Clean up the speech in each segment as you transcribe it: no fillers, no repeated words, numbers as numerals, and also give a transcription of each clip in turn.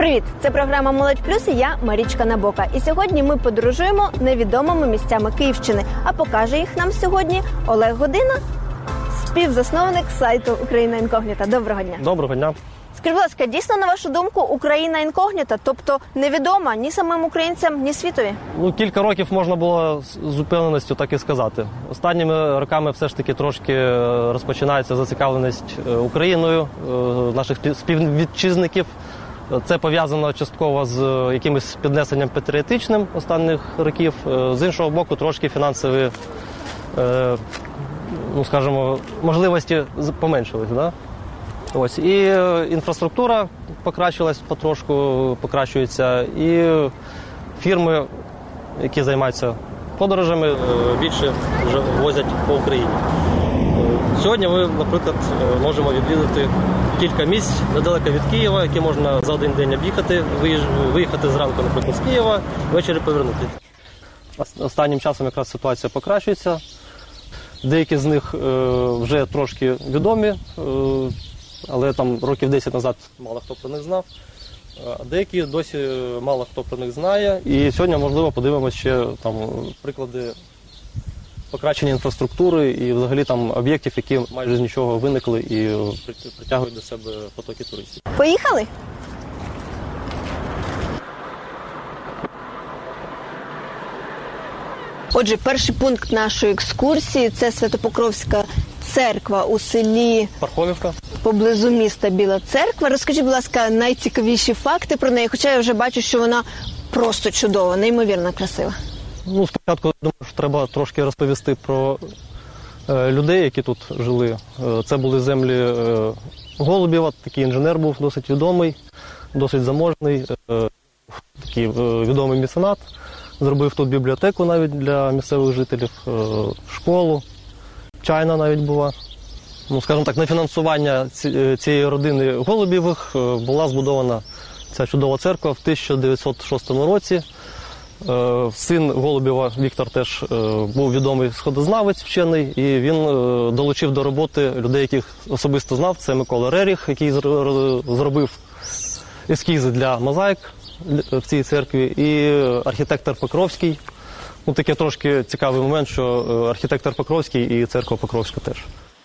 Привіт! Це програма «Молодь Плюс» і я, Марічка Набока. І сьогодні ми подорожуємо невідомими місцями Київщини. А покаже їх нам сьогодні Олег Година, співзасновник сайту «Україна інкогніта». Доброго дня! Доброго дня! Скажіть, будь ласка, дійсно, на вашу думку, Україна інкогніта, тобто невідома ні самим українцям, ні світові? Кілька років можна було з упевненістю так і сказати. Останніми роками все ж таки трошки розпочинається зацікавленість Україною, наших співвітчизників. Це пов'язано частково з якимось піднесенням патріотичним останніх років. З іншого боку, трошки фінансові, можливості поменшились. Да? Ось. І інфраструктура покращилась потрошку, покращується, і фірми, які займаються подорожами, більше вже возять по Україні. Сьогодні ми, наприклад, можемо відвідати кілька місць недалеко від Києва, які можна за один день об'їхати, виїхати зранку, наприклад, з Києва, ввечері повернутися. Останнім часом якраз ситуація покращується. Деякі з них вже трошки відомі, але там років 10 назад мало хто про них знав. А деякі досі мало хто про них знає. І сьогодні, можливо, подивимося ще приклади покращення інфраструктури і взагалі там об'єктів, які майже з нічого виникли і притягують до себе потоки туристів. Поїхали? Отже, перший пункт нашої екскурсії – це Свято-Покровська церква у селі Пархомівка. Поблизу міста Біла Церква. Розкажіть, будь ласка, найцікавіші факти про неї, хоча я вже бачу, що вона просто чудова, неймовірно красива. Спочатку, думаю, що треба трошки розповісти про людей, які тут жили. Це були землі Голубєва, такий інженер був досить відомий, досить заможний, такий відомий меценат. Зробив тут бібліотеку навіть для місцевих жителів, школу, чайна навіть була. Скажімо так, на фінансування цієї родини Голубєвих була збудована ця чудова церква в 1906 році. Син Голубєва, Віктор, теж був відомий сходознавець, вчений, і він долучив до роботи людей, яких особисто знав. Це Микола Реріх, який зробив ескізи для мозаїк в цій церкві, і архітектор Покровський. Такий трошки цікавий момент, що архітектор Покровський і церква Покровська теж.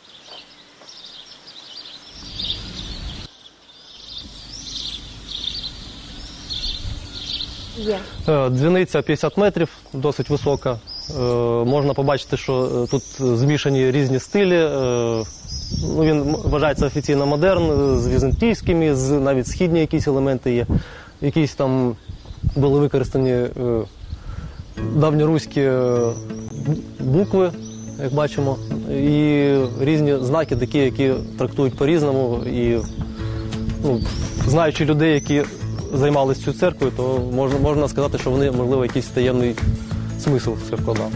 Дзвіниця 50 метрів, досить висока. Можна побачити, що тут змішані різні стилі. Він вважається офіційно модерн, з візантійськими, навіть східні якісь елементи є. Якісь там були використані давньоруські букви, як бачимо, і різні знаки такі, які трактують по-різному. І знаючи людей, які займалися цю церквою, то можна сказати, що вони, можливо, якийсь таємний смисл в це вкладали.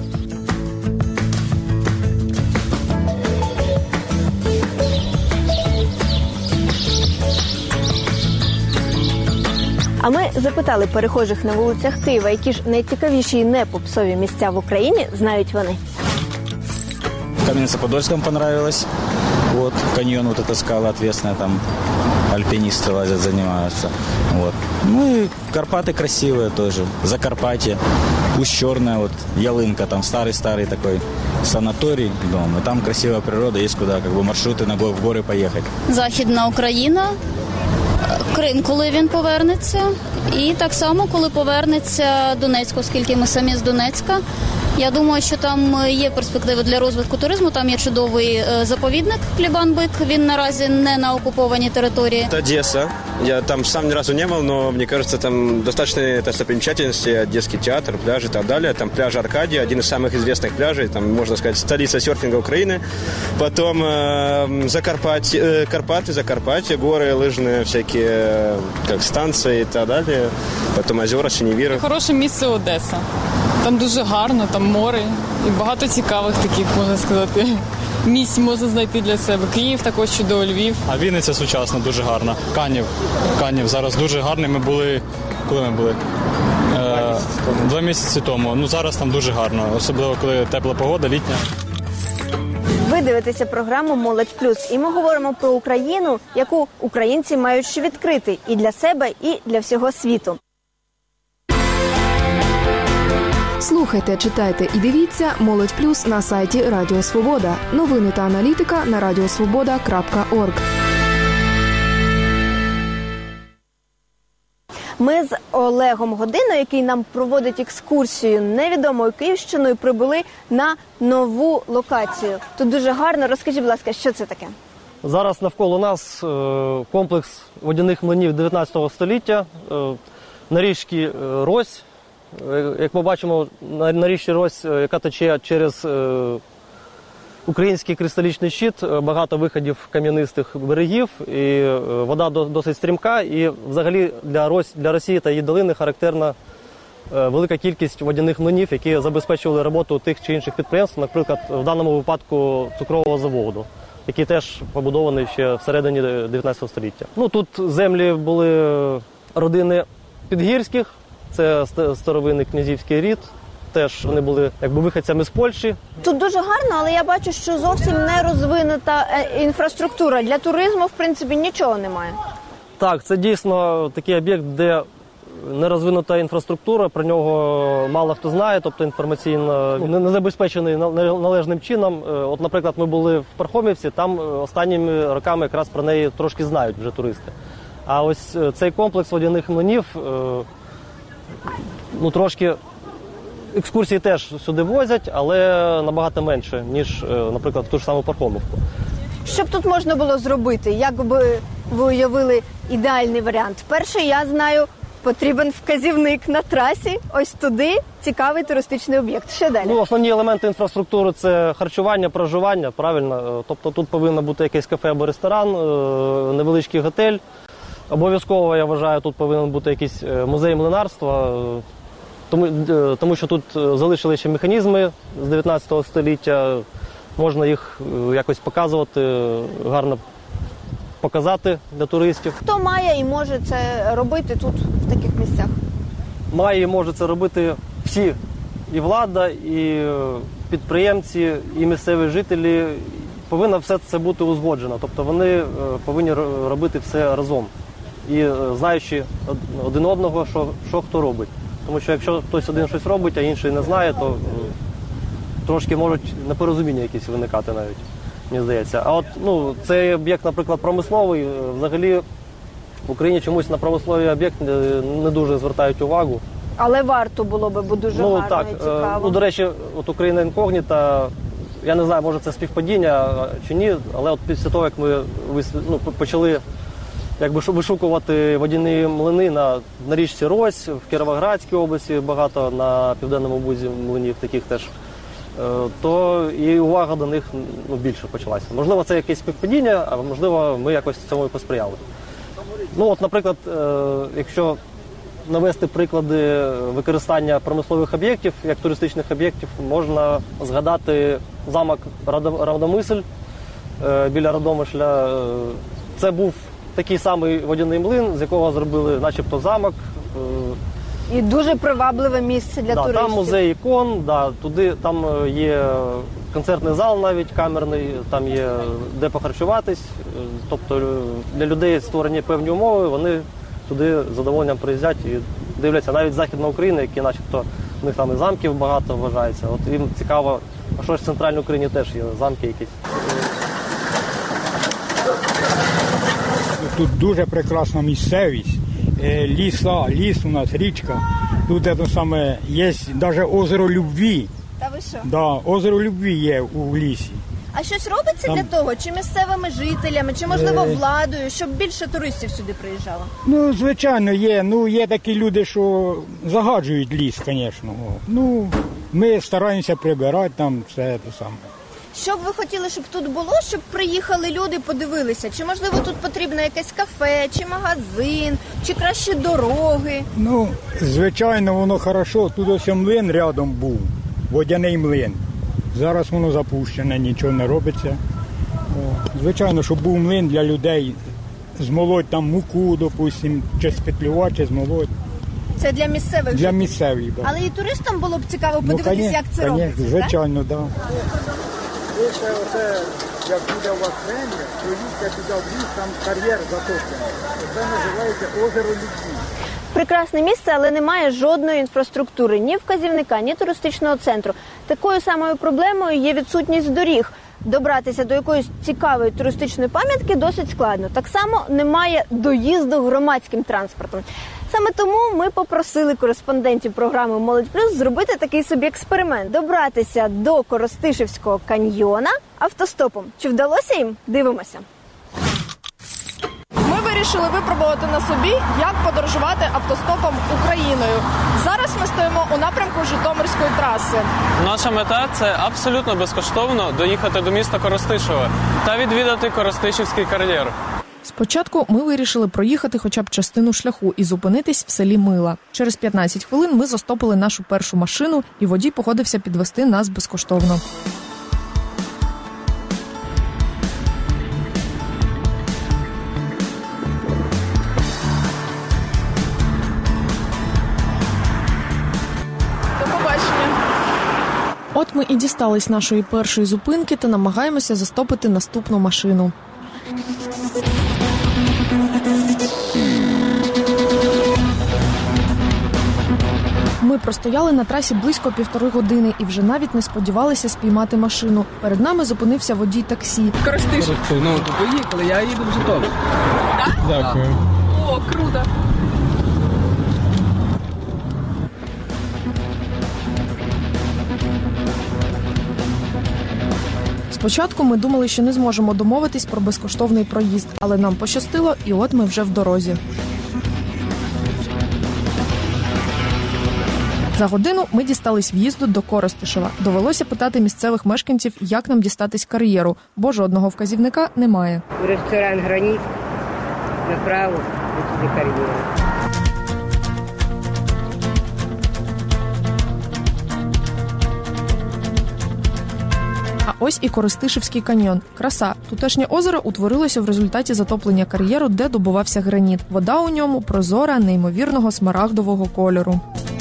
А ми запитали перехожих на вулицях Києва, які ж найцікавіші і не попсові місця в Україні знають вони. В Каменце-Подольском понравилось. Каньон, эта скала ответственная, там альпинисты лазят, занимаются. И Карпаты красивые тоже. Закарпатье, Усть-Черная, Ялынка, там старый-старый такой санаторий, дом. И там красивая природа, есть куда маршруты в горы поехать. Західна Україна, Крим, коли він повернеться. І так само, коли повернеться Донецьк, оскільки ми самі з Донецька. Я думаю, що там є перспективи для розвитку туризму. Там є чудовий заповідник Клебан-Бык. Він наразі не на окупованій території. Это Одесса. Я там сам ни разу не был, но мне кажется, там достаточно достопримечательности, Одесский театр, пляжи и так далее. Там пляж Аркадия, один из самых известных пляжей, там, можно сказать, столица серфинга Украины. Потом Закарпатье, горы лыжные всякие, как станции и так далее. Потом озера, Синевир. Хороше місце Одеса. Там дуже гарно, там море і багато цікавих таких, можна сказати, місць можна знайти для себе. Київ також чудово, Львів. А Вінниця сучасна, дуже гарна. Канів зараз дуже гарний. Ми були, коли ми були? 2 місяці тому. Зараз там дуже гарно, особливо коли тепла погода, літня. Ви дивитеся програму «Молодь Плюс» і ми говоримо про Україну, яку українці мають ще відкрити і для себе, і для всього світу. Слухайте, читайте і дивіться «Молодь Плюс» на сайті Радіо Свобода. Новини та аналітика на radiosvoboda.org. Ми з Олегом Годиною, який нам проводить екскурсію невідомою Київщиною, прибули на нову локацію. Тут дуже гарно. Розкажіть, будь ласка, що це таке? Зараз навколо нас комплекс водяних млинів 19 століття на річці Рось. Як ми бачимо, на річці Рось, яка тече через український кристалічний щит, багато виходів кам'янистих берегів, і вода досить стрімка, і взагалі для Росії та її долини характерна велика кількість водяних млинів, які забезпечували роботу тих чи інших підприємств, наприклад, в даному випадку цукрового заводу, який теж побудований ще всередині 19 століття. Тут землі були родини Підгірських, це старовинний князівський рід. Теж вони були виходцями з Польщі. Тут дуже гарно, але я бачу, що зовсім не розвинута інфраструктура. Для туризму, в принципі, нічого немає. Так, це дійсно такий об'єкт, де не розвинута інфраструктура, про нього мало хто знає, тобто інформаційно не забезпечений належним чином. От, наприклад, ми були в Пархомівці, там останніми роками якраз про неї трошки знають вже туристи. А ось цей комплекс водяних млинів, трошки... Екскурсії теж сюди возять, але набагато менше, ніж, наприклад, в ту ж саму Пархомівку. Що б тут можна було зробити? Як би ви уявили ідеальний варіант? Перший, я знаю, потрібен вказівник на трасі. Ось туди цікавий туристичний об'єкт. Що далі? Основні елементи інфраструктури – це харчування, проживання, правильно. Тобто тут повинно бути якесь кафе або ресторан, невеличкий готель. Обов'язково, я вважаю, тут повинен бути якийсь музей млинарства. Тому що тут залишили ще механізми з 19 століття, можна їх якось показувати, гарно показати для туристів. Хто має і може це робити тут, в таких місцях? Має і може це робити всі, і влада, і підприємці, і місцеві жителі. Повинно все це бути узгоджено, тобто вони повинні робити все разом. І знаючи один одного, що хто робить. Тому що якщо хтось один щось робить, а інший не знає, то трошки можуть непорозуміння якісь виникати навіть, мені здається. А от цей об'єкт, наприклад, промисловий, взагалі в Україні чомусь на промисловий об'єкт не дуже звертають увагу. Але варто було би, бо дуже гарно і цікаво. До речі, от Україна інкогніта, я не знаю, може це співпадіння чи ні, але от після того, як ми почали вишукувати водяні млини на річці Рось, в Кіровоградській області багато, на Південному Бузі млинів таких теж, то і увага до них більше почалася. Можливо, це якесь співпадіння, а можливо, ми якось цьому і посприяли. Наприклад, якщо навести приклади використання промислових об'єктів як туристичних об'єктів, можна згадати замок Радомисль біля Радомишля. Це був такий самий водяний млин, з якого зробили начебто замок. І дуже привабливе місце для туристів. Там музей ікон, там є концертний зал навіть камерний, там є де похарчуватись. Тобто для людей створені певні умови, вони туди з задоволенням приїздять і дивляться. Навіть Західна Україна, які начебто у них там і замків багато вважається. От їм цікаво, а що ж в Центральній Україні теж є замки якісь. Тут дуже прекрасна місцевість, ліс у нас, річка. Тут є навіть озеро Любві. Та ви що? Да, озеро Любві є у лісі. А щось робиться для того? Чи місцевими жителями, чи, можливо, владою, щоб більше туристів сюди приїжджало? Звичайно, є. Є такі люди, що загаджують ліс, звісно. Ми стараємося прибирати там все те саме. Що б ви хотіли, щоб тут було, щоб приїхали люди, подивилися? Чи, можливо, тут потрібно якесь кафе, чи магазин, чи краще дороги? Звичайно, воно хорошо. Тут ось млин рядом був, водяний млин. Зараз воно запущене, нічого не робиться. Звичайно, щоб був млин для людей, змолоть там муку, допустим, чи спетлювати, чи змолоть. Це для місцевих жителів? Для місцевих, так. Але і туристам було б цікаво подивитися, як це робиться, звичайно, так. Ви ще оце, як буде у вас время, проїдьте туди в ліс, там кар'єр затоплений. Це називається озеро Любві. Прекрасне місце, але немає жодної інфраструктури, ні вказівника, ні туристичного центру. Такою самою проблемою є відсутність доріг. Добратися до якоїсь цікавої туристичної пам'ятки досить складно. Так само немає доїзду громадським транспортом. Саме тому ми попросили кореспондентів програми «Молодь Плюс» зробити такий собі експеримент. Добратися до Коростишівського каньйона автостопом. Чи вдалося їм? Дивимося. Ми вирішили випробувати на собі, як подорожувати автостопом Україною. Зараз ми стоїмо у напрямку Житомирської траси. Наша мета – це абсолютно безкоштовно доїхати до міста Коростишеве та відвідати Коростишівський кар'єр. Спочатку ми вирішили проїхати хоча б частину шляху і зупинитись в селі Мила. Через 15 хвилин ми застопили нашу першу машину, і водій погодився підвести нас безкоштовно. От ми і дістались нашої першої зупинки та намагаємося застопити наступну машину. Ми простояли на трасі близько 1,5 години і вже навіть не сподівалися спіймати машину. Перед нами зупинився водій таксі. Коростишів. Ну, поїхали, я їду в Житомир. Так? Дякую. О, круто. Спочатку ми думали, що не зможемо домовитись про безкоштовний проїзд, але нам пощастило, і от ми вже в дорозі. За годину ми дістались в'їзду до Коростишева. Довелося питати місцевих мешканців, як нам дістатись кар'єру, бо жодного вказівника немає. Ресторан «Граніт», направо, і туди кар'єру. А ось і Коростишівський каньйон. Краса. Тутешнє озеро утворилося в результаті затоплення кар'єру, де добувався граніт. Вода у ньому прозора, неймовірного смарагдового кольору.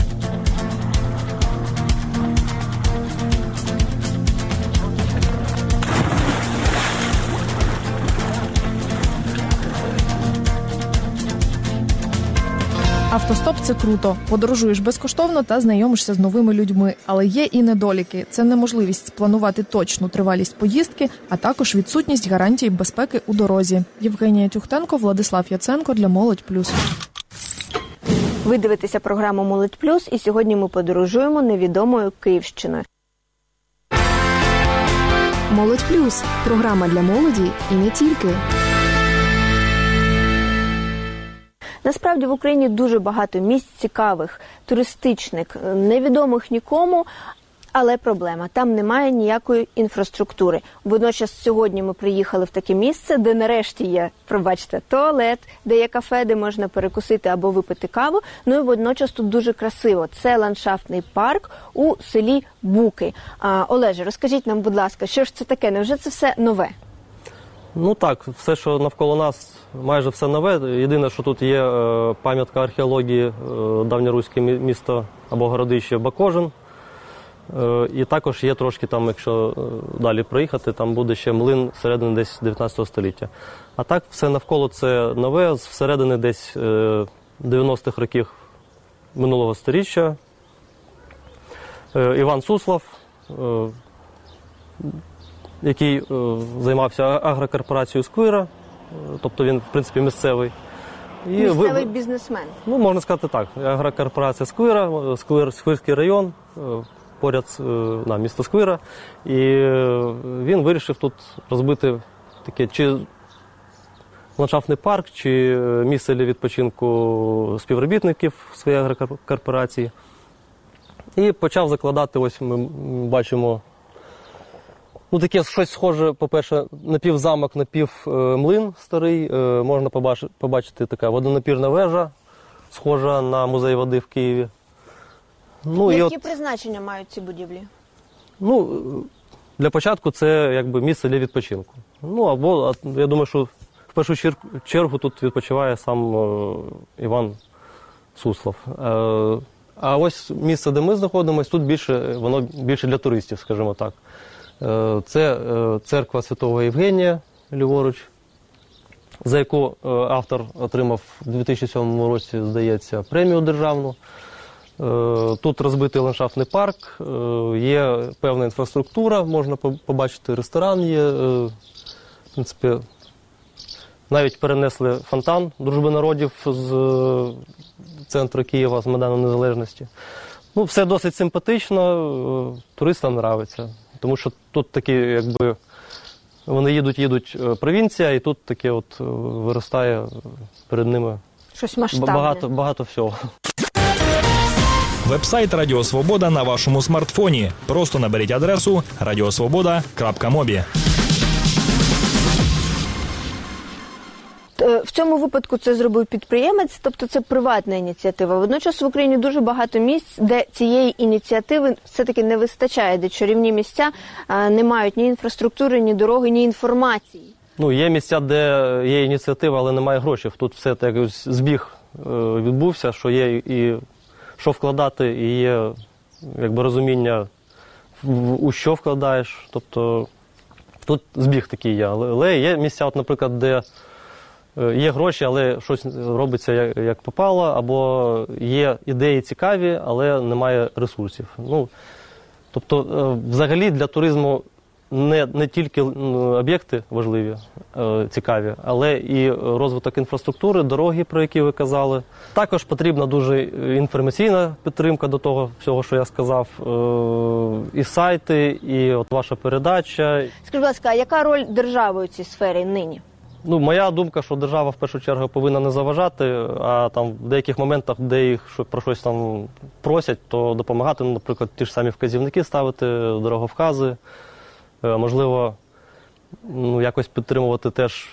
Автостоп – це круто. Подорожуєш безкоштовно та знайомишся з новими людьми. Але є і недоліки. Це неможливість спланувати точну тривалість поїздки, а також відсутність гарантій безпеки у дорозі. Євгенія Тюхтенко, Владислав Яценко для «Молодь Плюс». Ви дивитеся програму «Молодь Плюс» і сьогодні ми подорожуємо невідомою Київщиною. «Молодь Плюс» – програма для молоді і не тільки. Насправді в Україні дуже багато місць цікавих, туристичних, невідомих нікому, але проблема – там немає ніякої інфраструктури. Водночас сьогодні ми приїхали в таке місце, де нарешті є, пробачте, туалет, де є кафе, де можна перекусити або випити каву. Ну і водночас тут дуже красиво. Це ландшафтний парк у селі Буки. Олеже, розкажіть нам, будь ласка, що ж це таке? Невже це все нове? Ну так, все, що навколо нас, майже все нове. Єдине, що тут є пам'ятка археології, давньоруське місто або городище Бакожин. І також є трошки там, якщо далі проїхати, там буде ще млин середини десь 19 століття. А так, все навколо це нове, всередини десь 90-х років минулого сторіччя. Іван Суслов, який займався агрокорпорацією «Сквира», тобто він, в принципі, місцевий. Місцевий бізнесмен. Ну, можна сказати так. Агрокорпорація «Сквира», Сквирський район, поряд місто Сквира. І він вирішив тут розбити таке чи ландшафтний парк, чи місце для відпочинку співробітників своєї агрокорпорації. І почав закладати, ось ми бачимо, ну, таке щось схоже, по-перше, напівзамок, напівмлин старий. Можна побачити така водонапірна вежа, схожа на музей води в Києві. Ну, які призначення мають ці будівлі? Ну, для початку це якби місце для відпочинку. Ну, або, я думаю, що в першу чергу тут відпочиває сам Іван Суслов. А ось місце, де ми знаходимося, тут воно більше для туристів, скажімо так. Це церква Святого Євгенія, ліворуч, за яку автор отримав у 2007 році, здається, премію державну. Тут розбитий ландшафтний парк, є певна інфраструктура, можна побачити, ресторан є, в принципі, навіть перенесли фонтан Дружби народів з центру Києва, з Майдану Незалежності. Ну, все досить симпатично, туристам подобається, тому що тут такі, якби, вони їдуть провінція, і тут таке от виростає перед ними щось масштабне. Багато всього. Веб-сайт Радіо Свобода на вашому смартфоні. Просто наберіть адресу radiosvoboda.mobi. В цьому випадку це зробив підприємець, тобто це приватна ініціатива. Водночас в Україні дуже багато місць, де цієї ініціативи все-таки не вистачає, де чарівні місця не мають ні інфраструктури, ні дороги, ні інформації. Ну, є місця, де є ініціатива, але немає грошей. Тут все так збіг відбувся, що є і що вкладати, і є якби розуміння, у що вкладаєш. Тобто тут збіг такий є. Але є місця, от, наприклад, де є гроші, але щось робиться як попало, або є ідеї цікаві, але немає ресурсів. Ну, тобто, взагалі для туризму не тільки об'єкти важливі, цікаві, але і розвиток інфраструктури, дороги, про які ви казали. Також потрібна дуже інформаційна підтримка до того всього, що я сказав, і сайти, і от ваша передача. Скажіть, будь ласка, а яка роль держави у цій сфері нині? Ну, моя думка, що держава в першу чергу повинна не заважати, а там в деяких моментах, де їх про щось там просять, то допомагати, ну, наприклад, ті ж самі вказівники ставити, дороговкази. Можливо, ну, якось підтримувати теж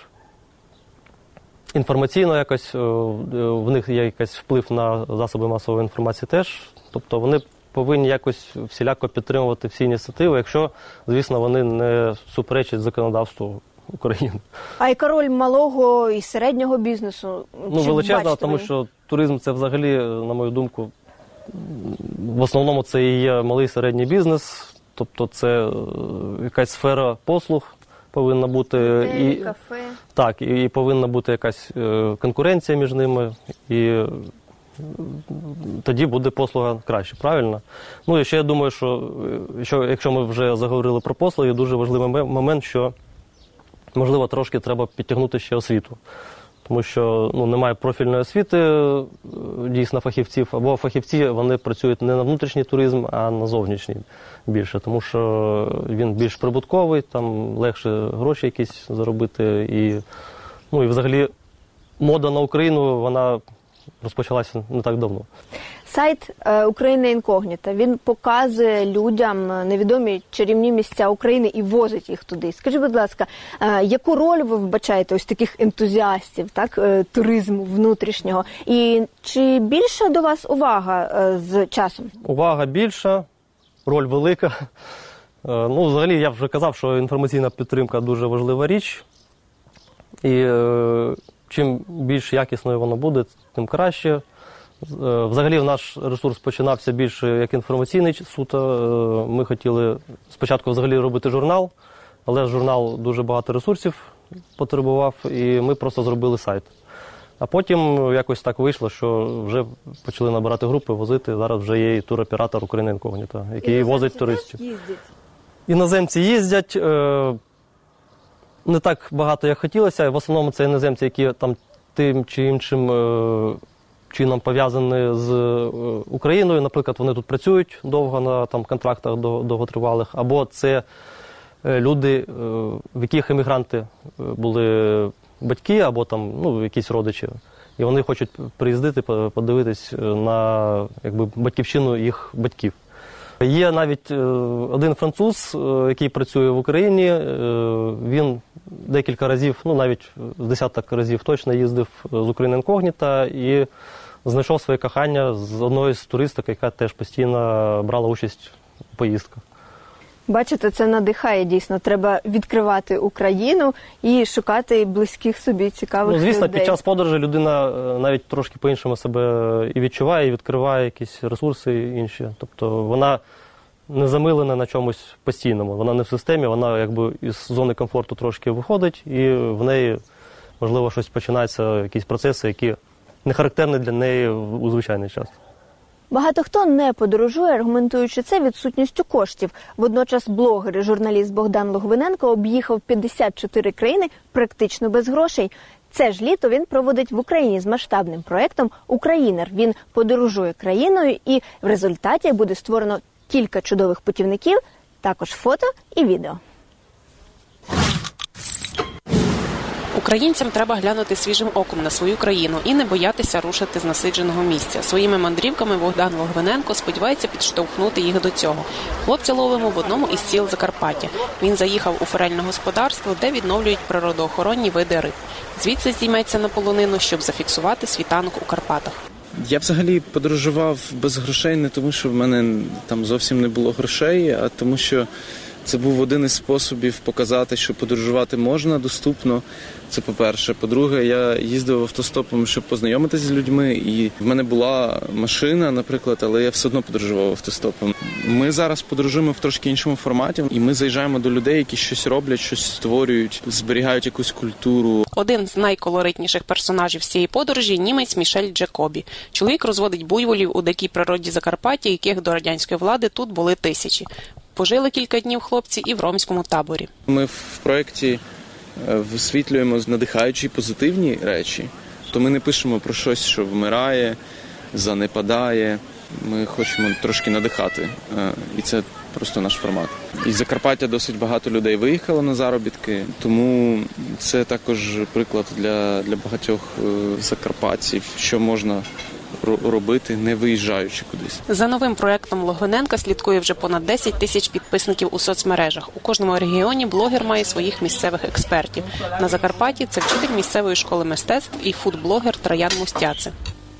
інформаційно, якось в них є якийсь вплив на засоби масової інформації теж. Тобто вони повинні якось всіляко підтримувати всі ініціативи, якщо, звісно, вони не суперечать законодавству України. А яка роль малого і середнього бізнесу? Ну, величезна, тому що туризм – це взагалі, на мою думку, в основному це і є малий і середній бізнес. Тобто це якась сфера послуг повинна бути. Готелі, кафе. Так, і повинна бути якась конкуренція між ними, і тоді буде послуга краще, правильно? Ну і ще я думаю, що якщо ми вже заговорили про послуги, дуже важливий момент, що, можливо, трошки треба підтягнути ще освіту. Тому що немає профільної освіти, дійсно, фахівців, або фахівці, вони працюють не на внутрішній туризм, а на зовнішній більше, тому що він більш прибутковий, там легше гроші якісь заробити. І взагалі мода на Україну, вона розпочалася не так давно. Сайт «Україна інкогніта», він показує людям невідомі чарівні місця України і возить їх туди. Скажіть, будь ласка, яку роль ви вбачаєте ось таких ентузіастів, так, туризму внутрішнього? І чи більша до вас увага з часом? Увага більша, роль велика. Взагалі, я вже казав, що інформаційна підтримка дуже важлива річ. І чим більш якісною воно буде, тим краще. Взагалі, наш ресурс починався більше як інформаційний суто. Ми хотіли спочатку взагалі робити журнал, але журнал дуже багато ресурсів потребував, і ми просто зробили сайт. А потім якось так вийшло, що вже почали набирати групи, возити. Зараз вже є і туроператор «Україна інкогніта», який возить туристів. Іноземці їздять. Не так багато, як хотілося. В основному це іноземці, які там тим чи іншим чином пов'язані з Україною. Наприклад, вони тут працюють довго на контрактах довготривалих. Або це люди, в яких емігранти були батьки, або якісь родичі. І вони хочуть приїздити, подивитись на батьківщину їх батьків. Є навіть один француз, який працює в Україні. Він декілька разів, навіть з десяток разів точно їздив з «Україна інкогніта» і знайшов своє кохання з одної з туристок, яка теж постійно брала участь у поїздках. Бачите, це надихає дійсно. Треба відкривати Україну і шукати близьких собі цікавих людей. Звісно, під час подорожі людина навіть трошки по-іншому себе і відчуває, і відкриває якісь ресурси інші. Тобто вона не замилена на чомусь постійному. Вона не в системі, вона якби із зони комфорту трошки виходить, і в неї, можливо, щось починаються, якісь процеси, які не характерні для неї у звичайний час. Багато хто не подорожує, аргументуючи це відсутністю коштів. Водночас блогер і журналіст Богдан Логвиненко об'їхав 54 країни практично без грошей. Це ж літо він проводить в Україні з масштабним проєктом «Українер». Він подорожує країною, і в результаті буде створено кілька чудових путівників, також фото і відео. Українцям треба глянути свіжим оком на свою країну і не боятися рушити з насидженого місця. Своїми мандрівками Богдан Логвиненко сподівається підштовхнути їх до цього. Хлопця ловимо в одному із сіл Закарпаття. Він заїхав у форельне господарство, де відновлюють природоохоронні види риб. Звідси здійметься на полонину, щоб зафіксувати світанок у Карпатах. Я взагалі подорожував без грошей не тому, що в мене там зовсім не було грошей, а тому, що це був один із способів показати, що подорожувати можна, доступно. Це по-перше. По-друге, я їздив автостопом, щоб познайомитися з людьми. І в мене була машина, наприклад, але я все одно подорожував автостопом. Ми зараз подорожуємо в трошки іншому форматі, і ми заїжджаємо до людей, які щось роблять, щось створюють, зберігають якусь культуру. Один з найколоритніших персонажів цієї подорожі – німець Мішель Джекобі. Чоловік розводить буйволів у дикій природі Закарпаття, яких до радянської влади тут були тисячі. Пожили кілька днів хлопці і в ромському таборі. Ми в проєкті висвітлюємо надихаючі позитивні речі. То ми не пишемо про щось, що вмирає, занепадає. Ми хочемо трошки надихати. І це просто наш формат. Із Закарпаття досить багато людей виїхало на заробітки, тому це також приклад для багатьох закарпатців, що можна робити, не виїжджаючи кудись. За новим проєктом Логвиненка слідкує вже понад 10 тисяч підписників у соцмережах. У кожному регіоні блогер має своїх місцевих експертів. На Закарпатті це вчитель місцевої школи мистецтв і фудблогер Траян Мустяци.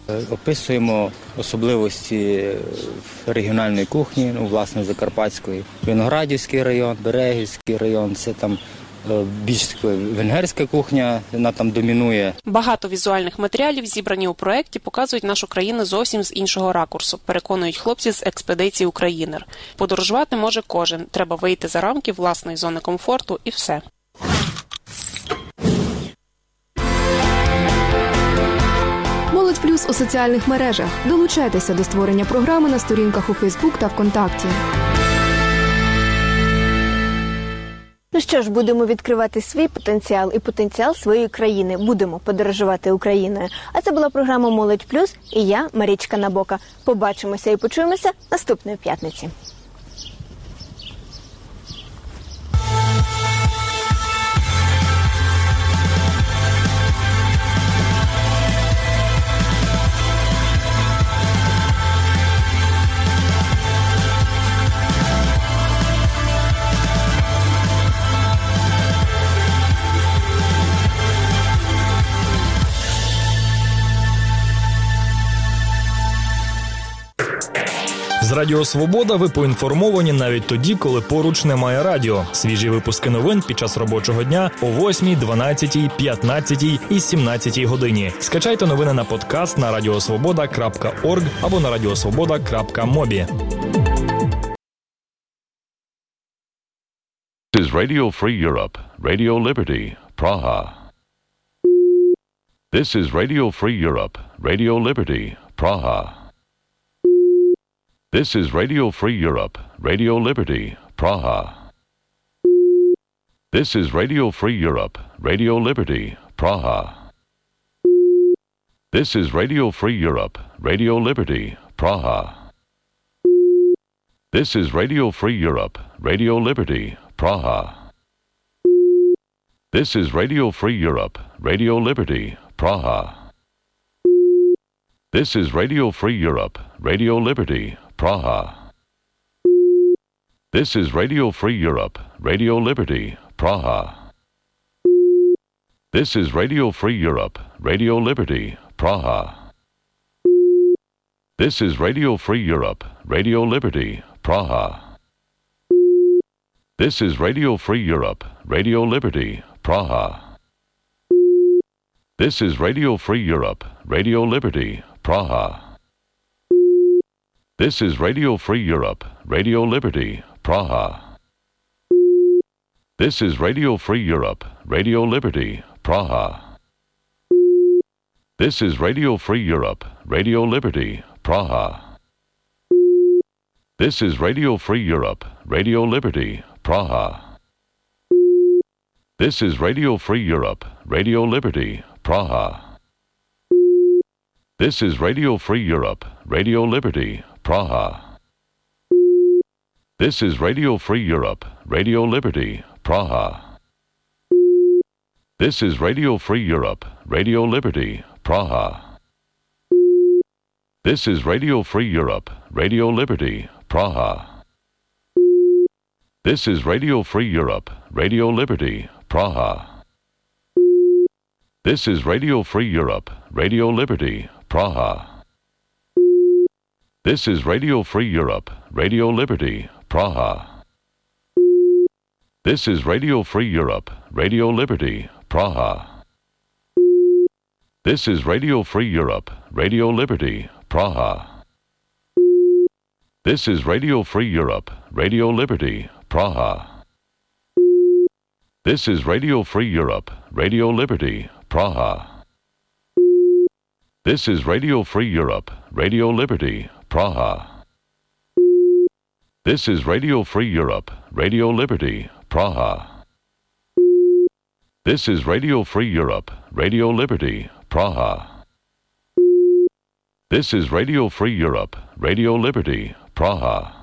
Описуємо особливості регіональної кухні, власне, закарпатської. Виноградівський район, Берегівський район, це там більш венгерська кухня, вона там домінує. Багато візуальних матеріалів, зібрані у проєкті, показують нашу країну зовсім з іншого ракурсу, переконують хлопці з експедиції «Українер». Подорожувати може кожен, треба вийти за рамки власної зони комфорту і все. Молодь Плюс у соціальних мережах. Долучайтеся до створення програми на сторінках у Фейсбук та ВКонтакті. Ну що ж, будемо відкривати свій потенціал і потенціал своєї країни. Будемо подорожувати Україною. А це була програма «Молодь Плюс» і я, Марічка Набока. Побачимося і почуємося наступної п'ятниці. З Радіо Свобода ви поінформовані навіть тоді, коли поруч немає радіо. Свіжі випуски новин під час робочого дня о 8, 12, 15 і 17 годині. Скачайте новини на подкаст на radiosvoboda.org або на radiosvoboda.mobi. This is Radio Free Europe, Radio Liberty, Praha. This is Radio Free Europe, Radio Liberty, Praha. This is Radio Free Europe, Radio Liberty, Praha. This is Radio Free Europe, Radio Liberty, Praha. This is Radio Free Europe, Radio Liberty, Praha. This is Radio Free Europe, Radio Liberty, Praha. This is Radio Free Europe, Radio Liberty, Praha. This is Radio Free Europe, Radio Liberty, Praha. This is Radio Free Europe, Radio Liberty, Praha. This is Radio Free Europe, Radio Liberty, Praha. This is Radio Free Europe, Radio Liberty, Praha. This is Radio Free Europe, Radio Liberty, Praha. This is Radio Free Europe, Radio Liberty, Praha. This is Radio Free Europe, Radio Liberty, Praha. This is Radio Free Europe, Radio Liberty, Praha. This is Radio Free Europe, Radio Liberty, Praha. This is Radio Free Europe, Radio Liberty, Praha. This is Radio Free Europe, Radio Liberty, Praha. This is Radio Free Europe, Radio Liberty, Praha. This is Radio Free Europe, Radio Liberty, Praha. This is Radio Free Europe, Radio Liberty, Praha. This is Radio Free Europe, Radio Liberty, Praha. This is Radio Free Europe, Radio Liberty, Praha. This is Radio Free Europe, Radio Liberty, Praha. This is Radio Free Europe, Radio Liberty, Praha. This is Radio Free Europe, Radio Liberty, Praha. This is Radio Free Europe, Radio Liberty, Praha. This is Radio Free Europe, Radio Liberty, Praha. This is Radio Free Europe, Radio Liberty, Praha. This is Radio Free Europe, Radio Liberty, Praha. This is Radio Free Europe, Radio Liberty, Praha. This is Radio Free Europe, Radio Liberty, Praha. This is Radio Free Europe, Radio Liberty, Praha.